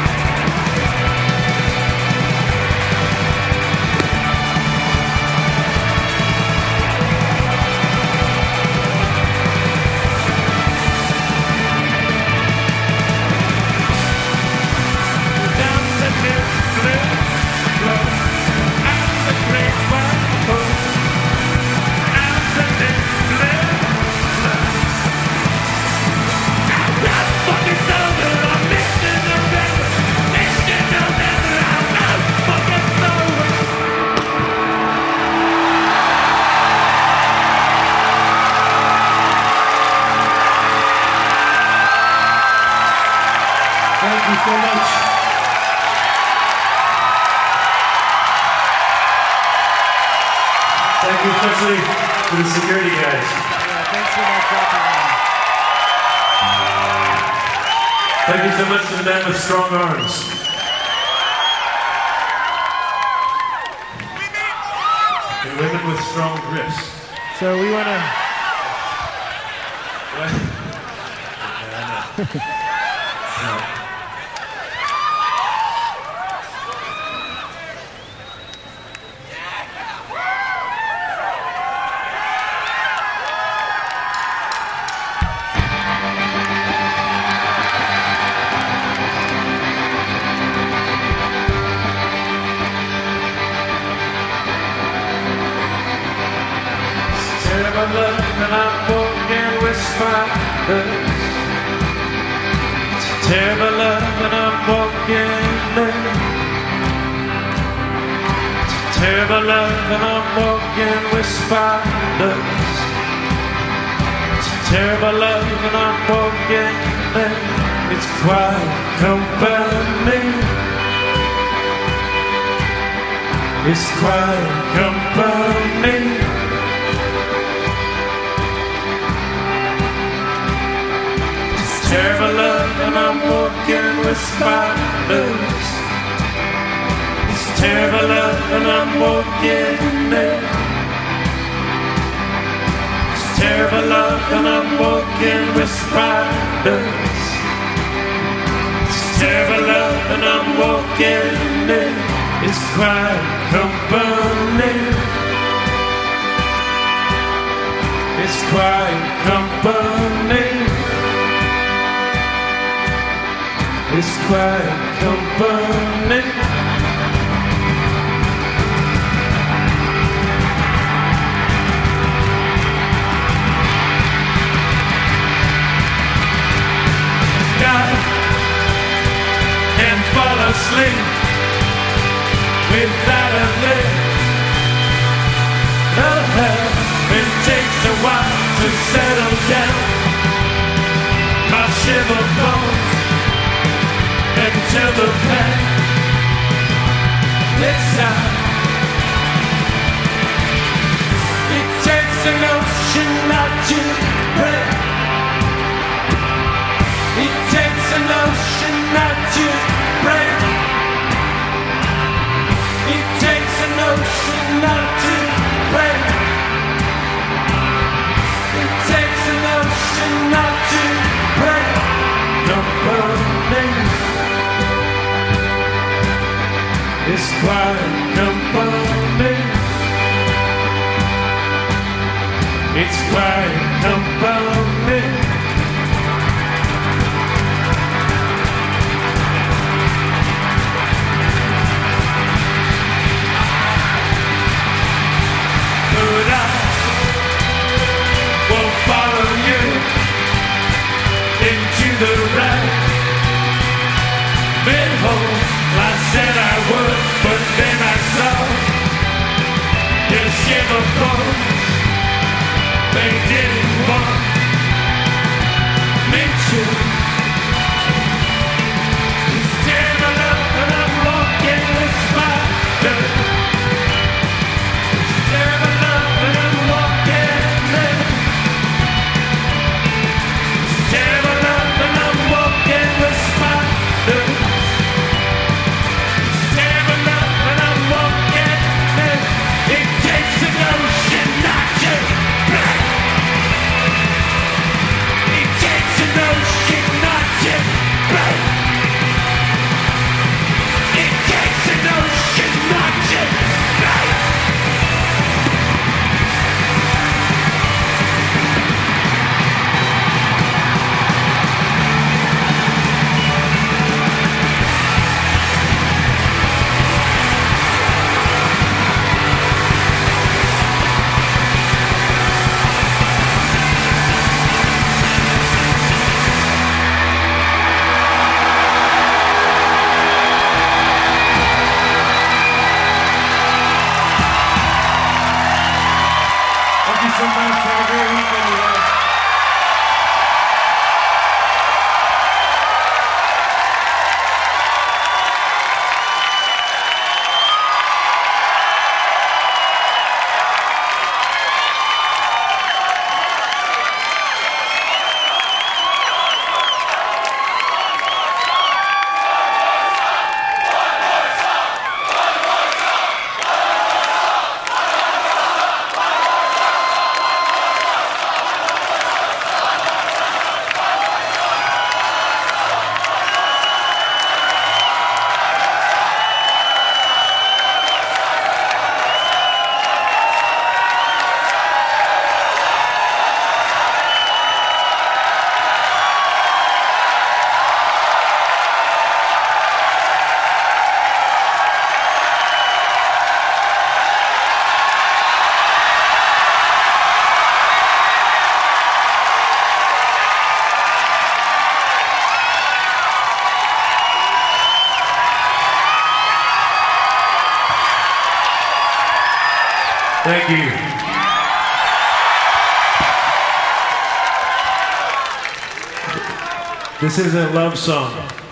Thank you so much. Thank you especially to the security guys. Yeah, thanks for that dropping in. Thank you so much to the man with strong arms. And women with strong grips. So we want to... Terrible love and I'm walking with spiders. It's a terrible love and I'm walking there. It's a terrible love and I'm walking with spiders. It's a terrible love and I'm walking there. It's quiet company. It's quiet company. Terrible love and I'm walking with spiders. It's terrible love and I'm walking there. It's terrible love and I'm walking with spiders. It's terrible love and I'm walking there. It's quiet company. It's quiet company. It's quiet company. God can fall asleep without a lid. It takes a while to settle down. My shiver bones until the pain lifts out. It takes an ocean not to break. It takes an ocean not to break. It takes an ocean not to break. It takes an ocean not to break. Company. It's quiet company. It's quiet company. But I will follow you into the rabbit hole. I said I would, but then I saw your shiver bones. They didn't want Thank you. This is a love song.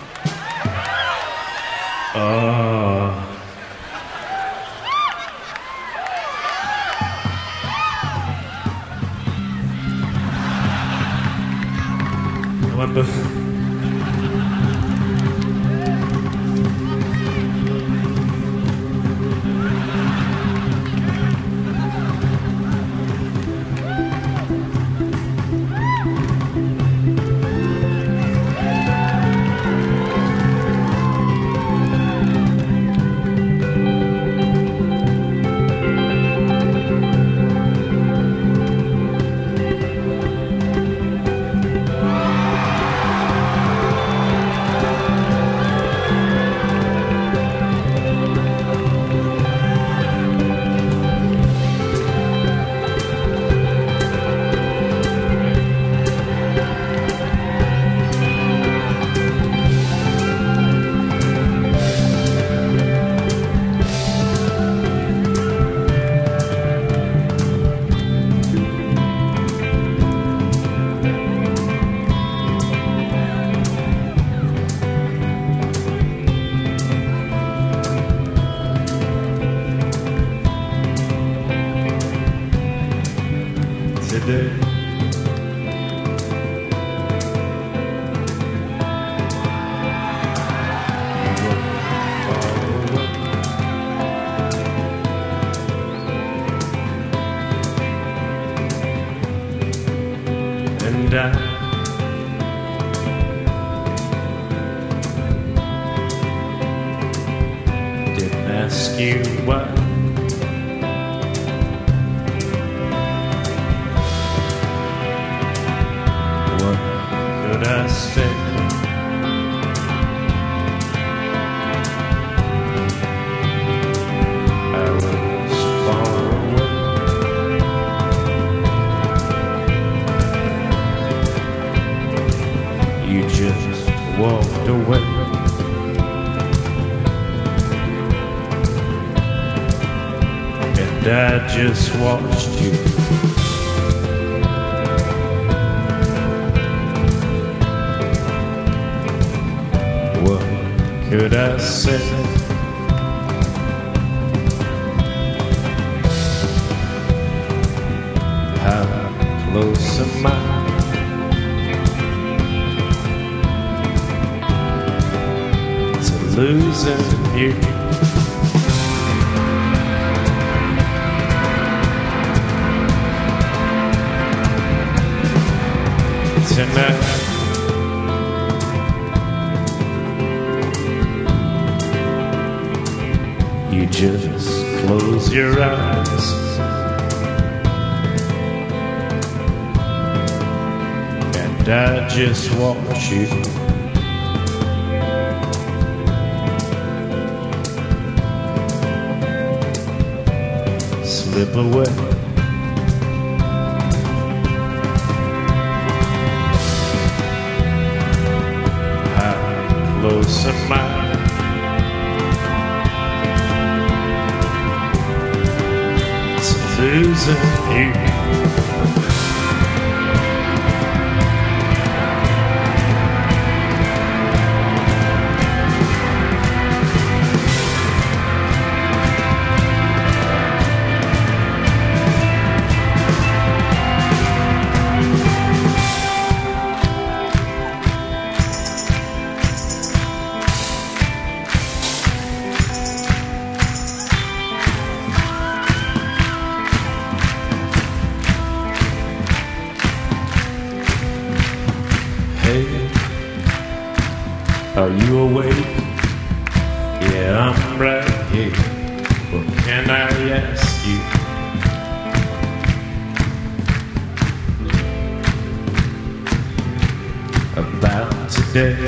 Today. And I didn't ask you why. I say I was far away. You just walked away. And I just watched you. Could I say how close am I to losing you? Tonight you just close your eyes and I just watch you slip away. How close am I losing you? Are you awake? Yeah, I'm right here. What can I ask you? About today?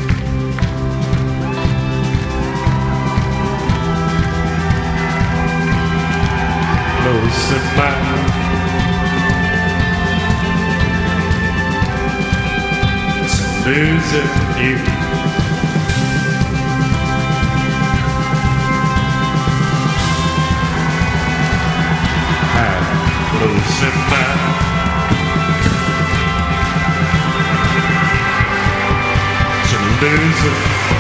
Close in mind to losing you. loser.